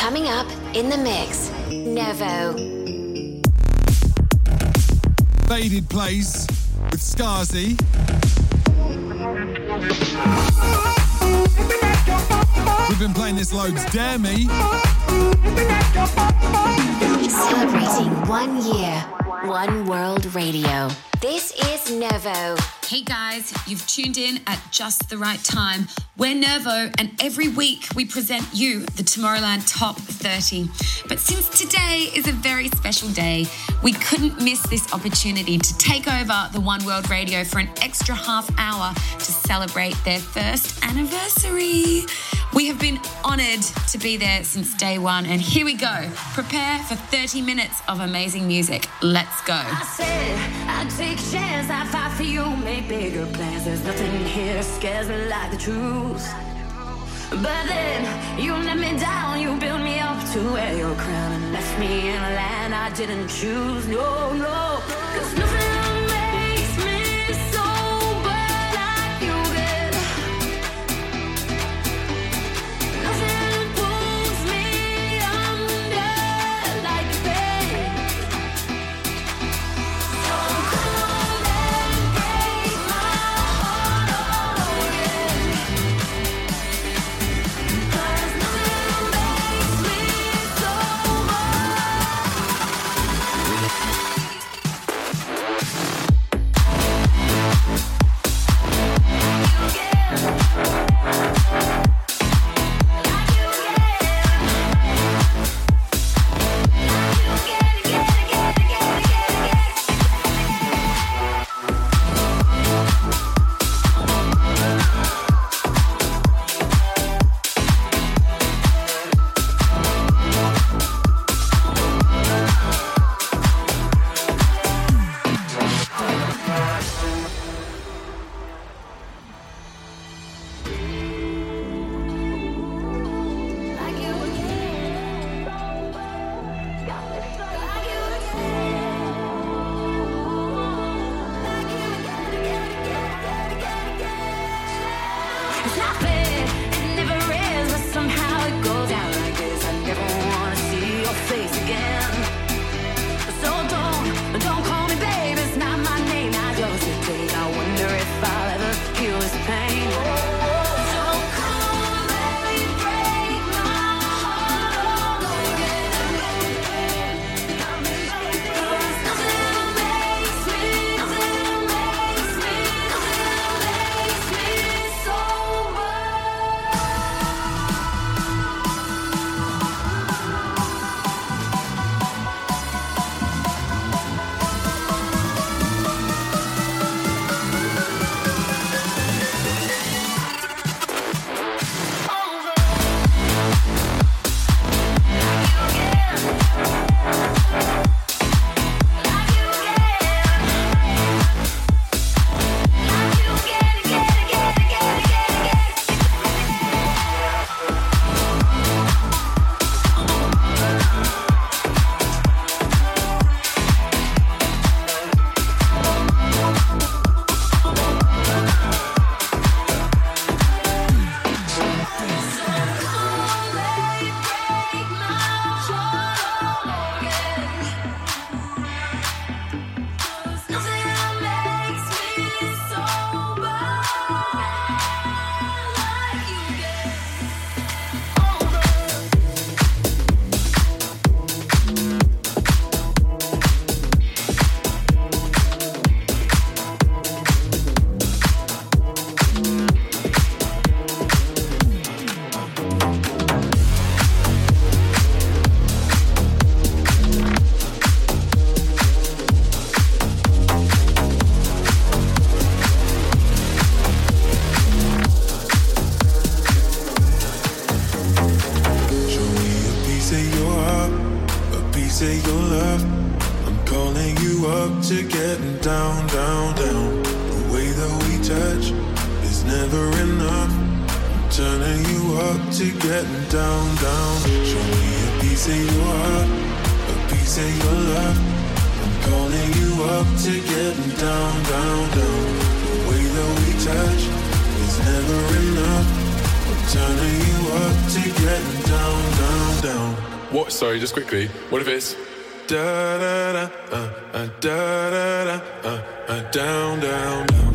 Coming up in the mix, Nervo. Faded Plays with Skazi. We've been playing this loads. Dare Me. Celebrating 1 year, One World Radio. This is Nervo. Hey guys, you've tuned in at just the right time. We're Nervo, and every week we present you the Tomorrowland Top 30. But since today is a very special day, we couldn't miss this opportunity to take over the One World Radio for an extra half hour to celebrate their first anniversary. We have been honoured to be there since day one, and here we go. Prepare for 30 minutes of amazing music. Let's go. I said I'd take a chance, I'd fight for you, make bigger plans. There's nothing here scares me like the truth. But then you let me down, you built me up to wear your crown and left me in a land I didn't choose. No, no, 'cause nothing makes me sober like you did. Nothing pulls me under like you did. So come and break my heart all again. 'Cause nothing makes me sober. It's not fair, it never is, but somehow it goes down like this. I never wanna see your face again. So don't call me babe, it's not my name, not yours to take. I wonder if I'll ever heal this pain. So come and break my heart all again. 'Cause nothing makes me sober. say your love. I'm calling you up to getting down, down, down. The way that we touch is never enough. I'm turning you up to getting down, down. Show me a piece of your heart, a piece of your love. I'm calling you up to getting down, down, down. The way that we touch is never enough. I'm turning you up to getting down, down, down. What? Sorry, just quickly. What if it's da da da da da da down down down.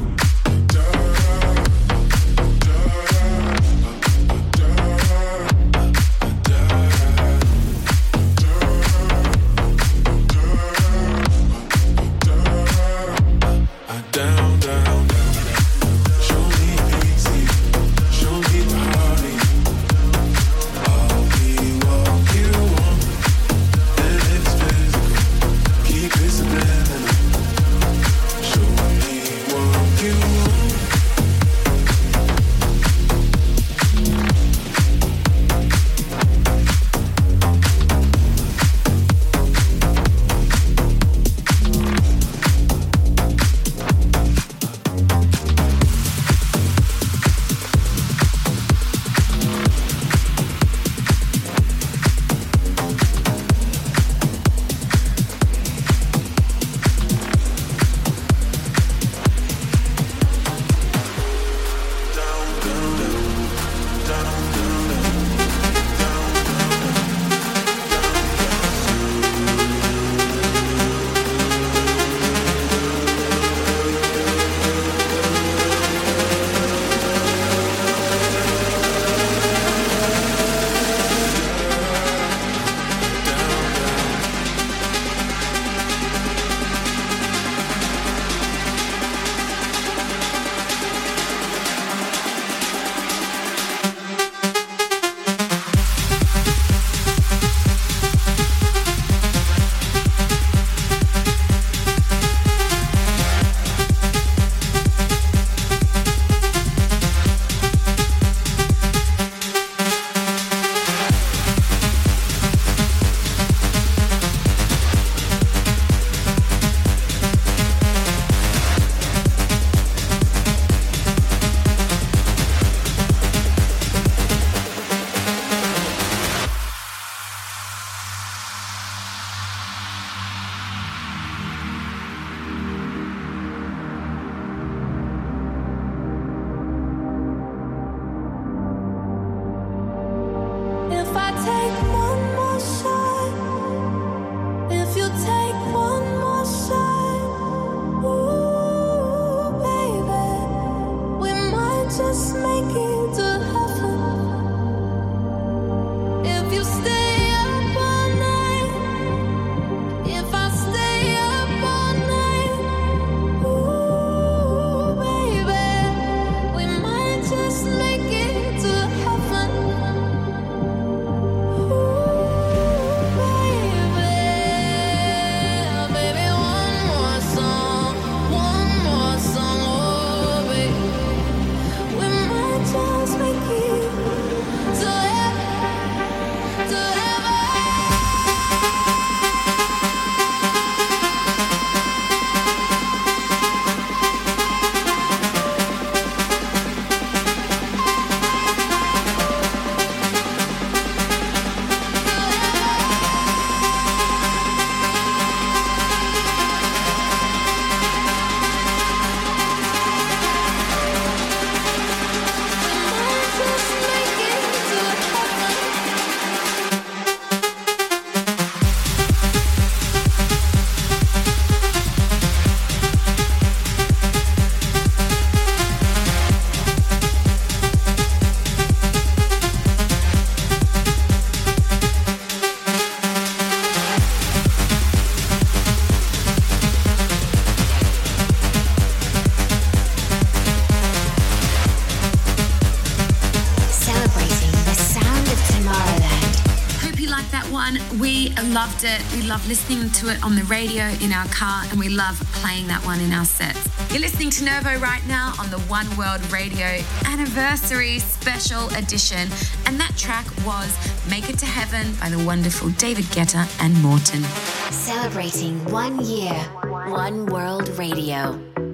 Loved it. We love listening to it on the radio in our car, and we love playing that one in our sets. You're listening to Nervo right now on the One World Radio Anniversary Special Edition, and that track was Make It to Heaven by the wonderful David Guetta and Morten. Celebrating 1 year, One World Radio.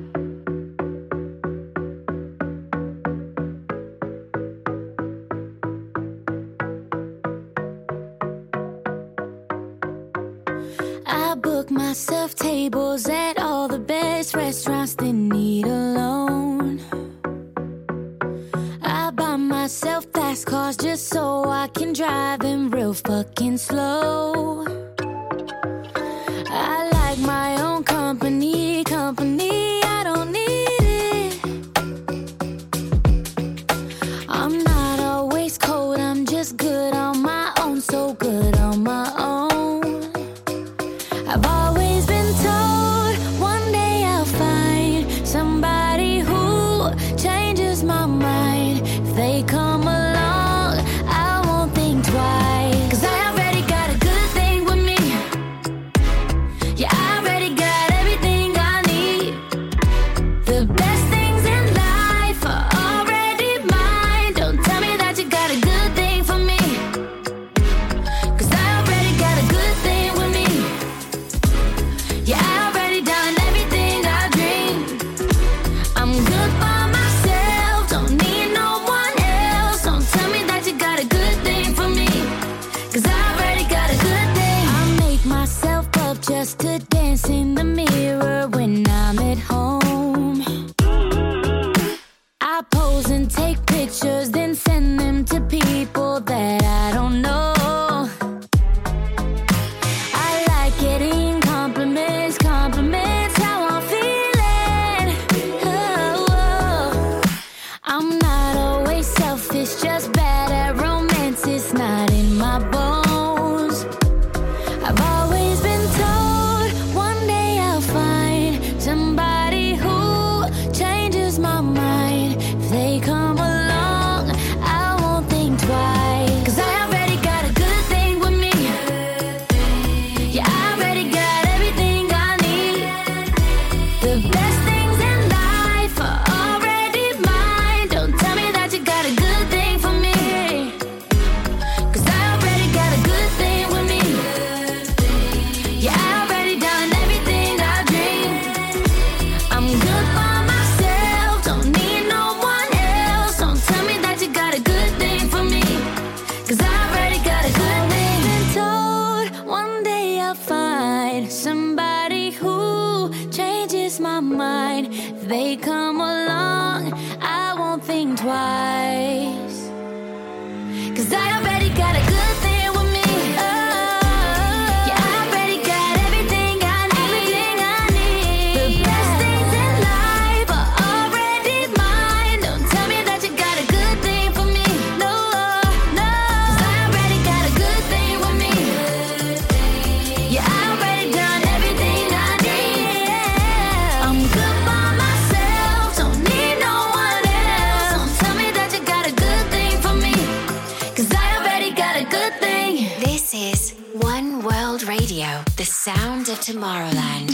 Myself tables at all the best restaurants that need a loan. I buy myself fast cars cars just so I can drive them real fucking slow. I like my own company, I don't need it. I'm not always cold, I'm just good on my own, so good on my own. I've always been told one day I'll find somebody who changes my mind. If they come along, I won't think twice. 'Cause I already got a good thing with me. Yeah, I already got everything I need. The best things in life are already mine. Don't tell me that you got a good thing for me. 'Cause I already got a good thing with me. Yeah, I already done everything I dreamed. I'm good by myself, don't need no one else. Don't tell me that you got a good thing for me. 'Cause I already got a good thing. I make myself up just to dance in the mirror when I'm at home. I pose and take pictures, then send them to people that I don't know. I like getting compliments, how I'm feeling. Oh, I'm not always selfish, just bad at romance. It's not in my bones. I've always been told one day I'll find somebody who changes my mind. If they come along, I won't think twice. 'Cause I already got a good thing with me. Yeah, I already got everything I need. The best things in life are already mine. Don't tell me that you got a good thing for me. 'Cause I already got a good thing with me. Yeah, I already done everything I dreamed. I'm good by myself, don't need no one else. Don't tell me that you got a good thing for me. 'Cause I already got a good thing. Been told one day I'll find somebody who changes my mind. If they come along, I won't think twice. 'Cause I already got a good thing with me. Yeah, I already got everything I need. The best things in life are already mine. Don't tell me that you got a good thing for me. No, no. 'Cause I already got a good thing with me. Yeah, I already done everything I need. I'm good by myself, don't need no one else. Don't tell me that you got a good thing for me. 'Cause I already got a good thing. This is One World Radio, the sound of Tomorrowland.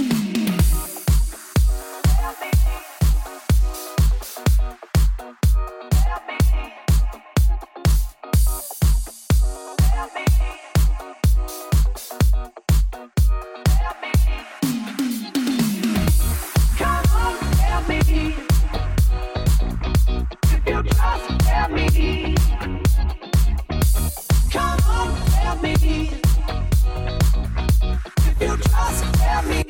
Come on, tell me. If you just tell me. Come on, tell me. If you just tell me.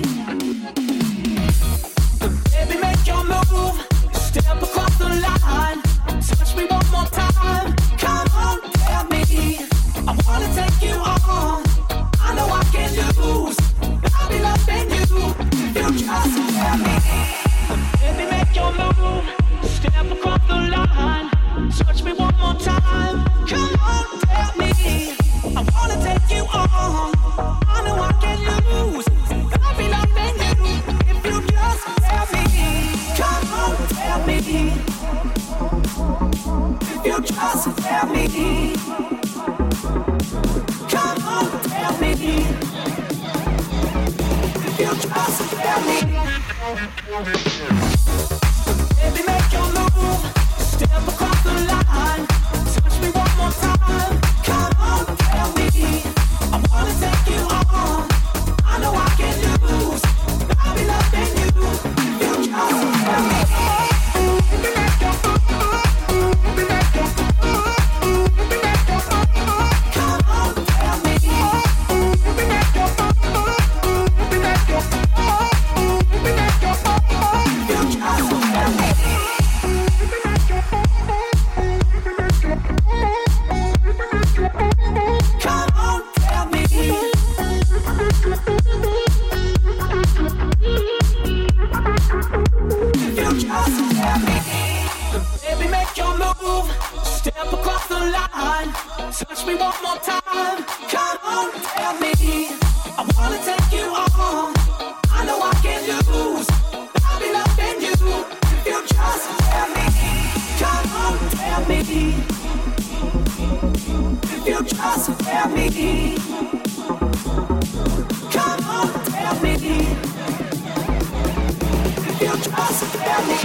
Baby, make your move. Step across the line. Touch me one more time. Come on, tell me. I wanna take you on. I know I can lose. I'll be loving you. If you just tell me. Baby, make your move. Step across the line. Touch me one more time. Come on, tell me. I wanna take you on. I know I can lose. I'll be loving you. If you just tell me. Come on, tell me. If you just tell me. Come on, tell me. If you just tell me. Baby, make your move. Step across the line. Touch me one more time. Come on, tell me. I wanna take you on. I know I can lose. I'll be loving you. If you just tell me. Come on, tell me. time. Come on, tell me. I wanna take you on. I know I can lose. I'll be loving you if you just tell me. Come on, tell me. If you just tell me. Come on, tell me. If you just tell me.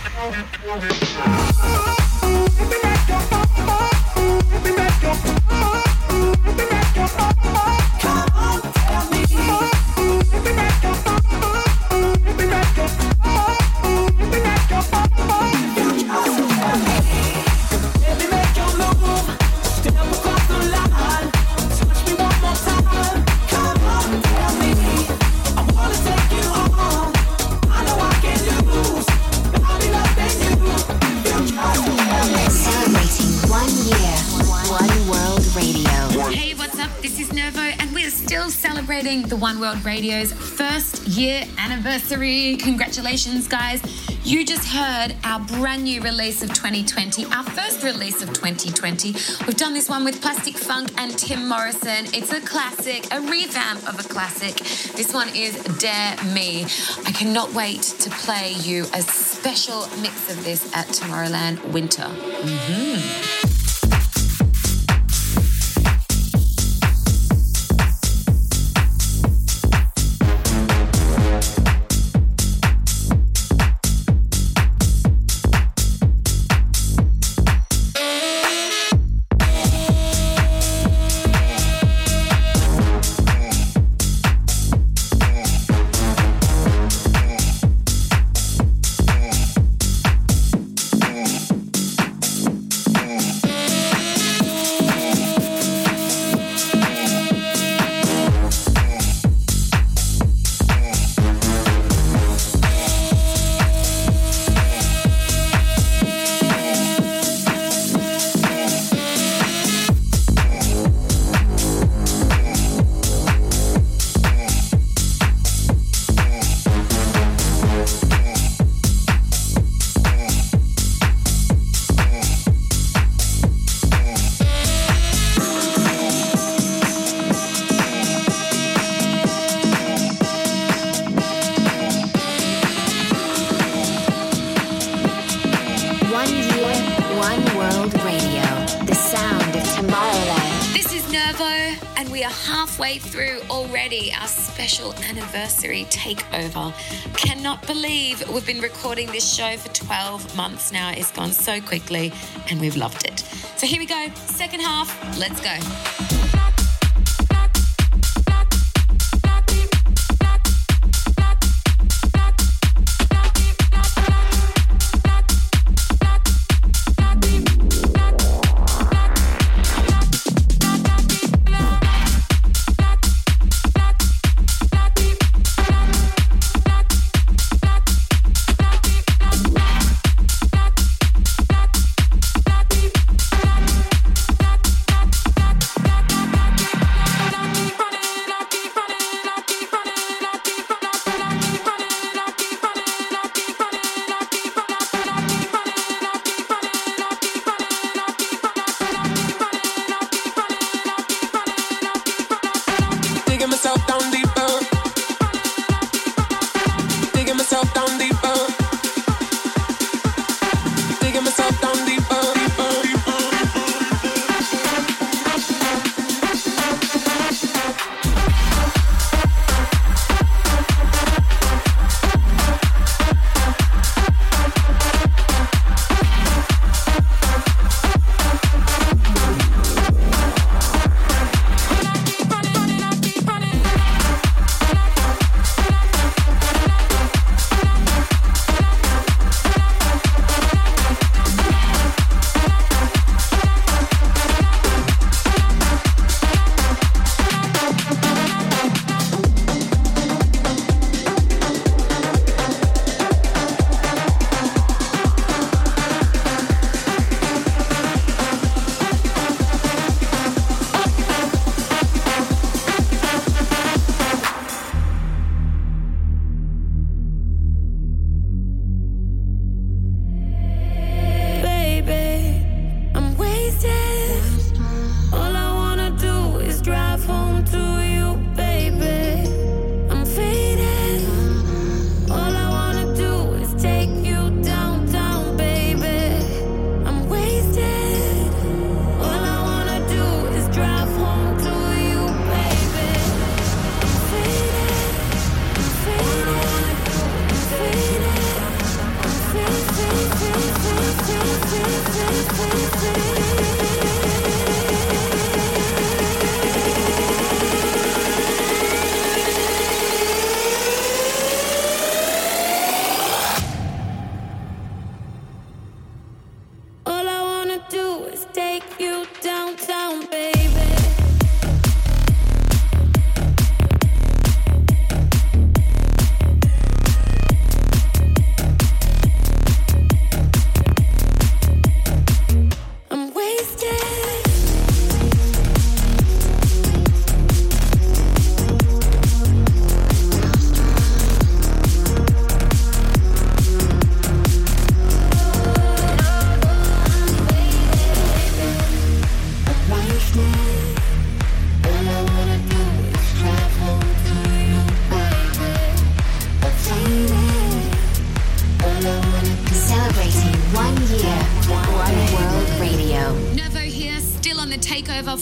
Celebrating the One World Radio's first year anniversary. Congratulations, guys. You just heard our brand new release of 2020, our first release of 2020. We've done this one with Plastic Funk and Tim Morrison. It's a classic, a revamp of a classic. This one is Dare Me. I cannot wait to play you a special mix of this at Tomorrowland Winter. Through already our special anniversary takeover. Cannot believe we've been recording this show for 12 months now. It's gone so quickly and we've loved it. So here we go. Second half. Let's go.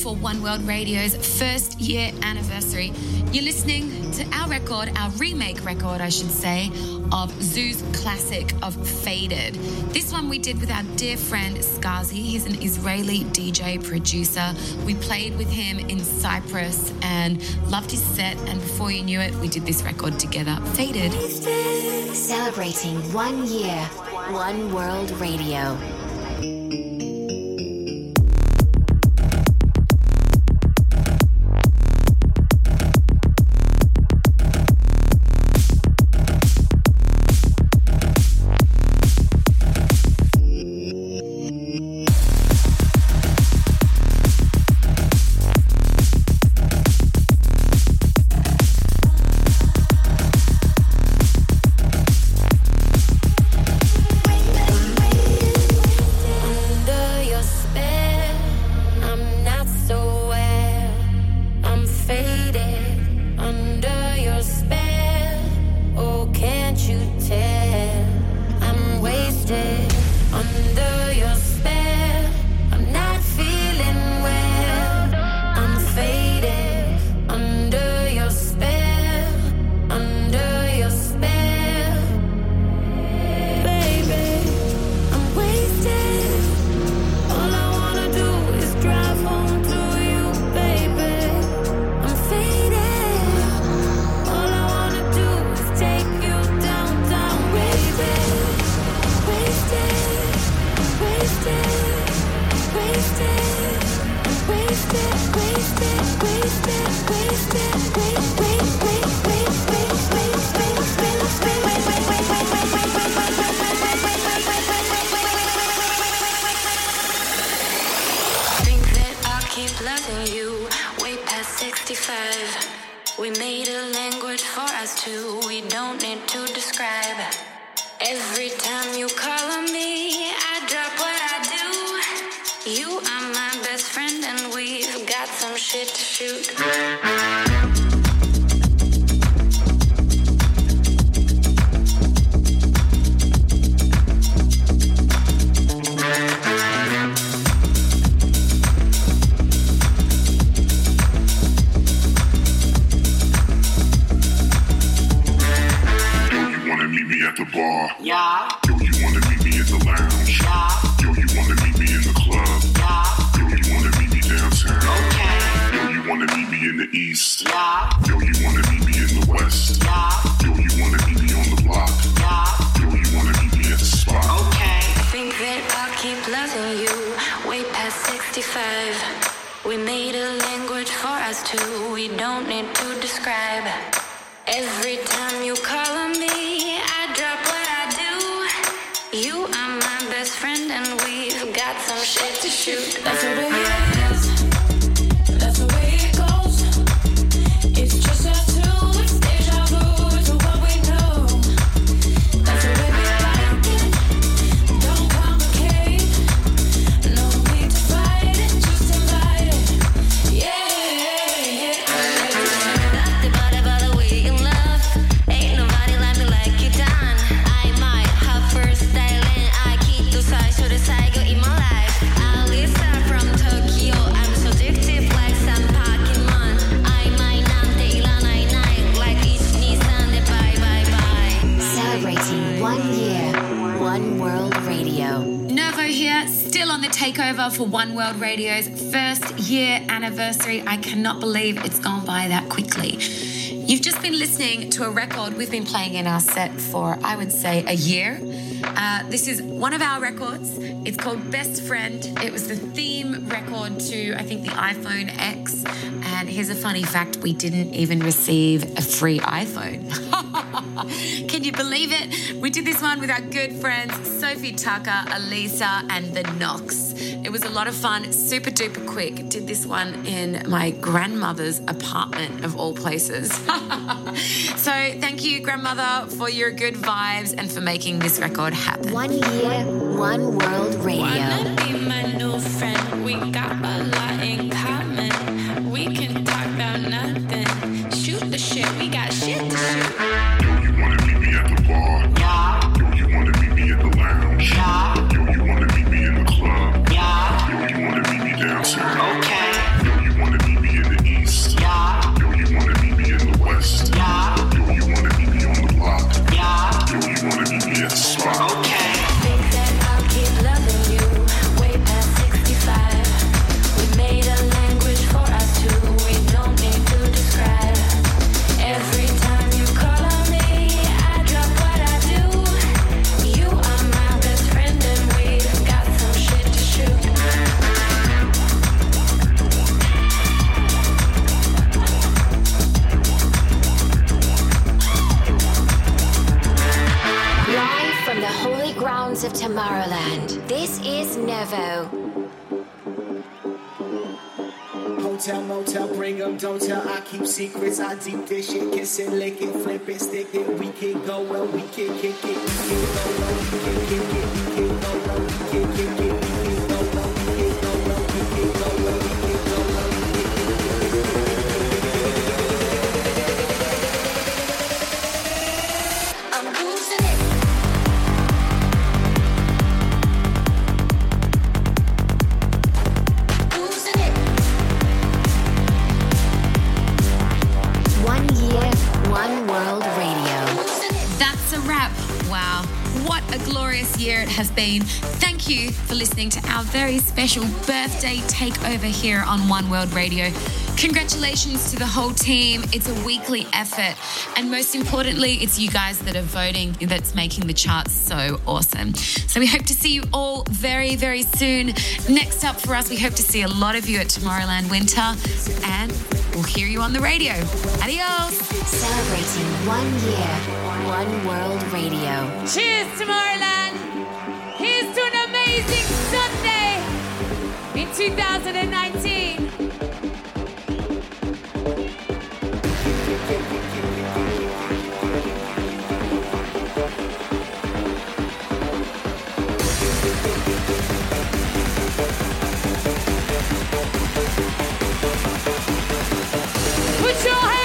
for One World Radio's first year anniversary. You're listening to our record, our remake record, I should say, of Zoo's classic of Faded. This one we did with our dear friend Skazi. He's an Israeli DJ producer. We played with him in Cyprus and loved his set, and before you knew it, we did this record together, Faded. Celebrating 1 year, One World Radio. For One World Radio's first year anniversary. I cannot believe it's gone by that quickly. You've just been listening to a record we've been playing in our set for, I would say, a year. This is one of our records. It's called Best Friend. It was the theme record to, I think, the iPhone X. And here's a funny fact, we didn't even receive a free iPhone. Can you believe it? We did this one with our good friends Sophie Tucker, Elisa, and the Knox. It was a lot of fun, super duper quick. Did this one in my grandmother's apartment, of all places. So thank you, grandmother, for your good vibes and for making this record happen. 1 year, One World Radio. Wanna be my new friend? We got a lot in common. We can talk about nothing. Shoot the shit, we got shit to shoot. Yo, you wanna meet me at the bar? Yeah. Yo, you wanna meet me at the lounge? Yeah. Yo, you wanna meet me in the club? Yeah. Yo, you wanna meet me downtown? Okay. Yo, Tomorrowland. This is Nervo. Hotel, motel, bring 'em, don't tell, I keep secrets, I deep this shit, kiss it, lick it, flip it, stick it, we can go well, we can kick it, we can go well, we can kick it, we can go well, we can kick it, we can go well, we can go well, we can go well, we can go well, I'm losing it. Losing it. 1 year, one world radio. That's a wrap. Wow. What a glorious year it has been. Thank you for listening to our very special birthday takeover here on One World Radio. Congratulations to the whole team. It's a weekly effort. And most importantly, it's you guys that are voting that's making the charts so awesome. So we hope to see you all very, very soon. Next up for us, we hope to see a lot of you at Tomorrowland Winter. And we'll hear you on the radio. Adios. Celebrating 1 year, one world radio. Cheers, Tomorrowland. Here's to an amazing Sunday in 2019. Put your hands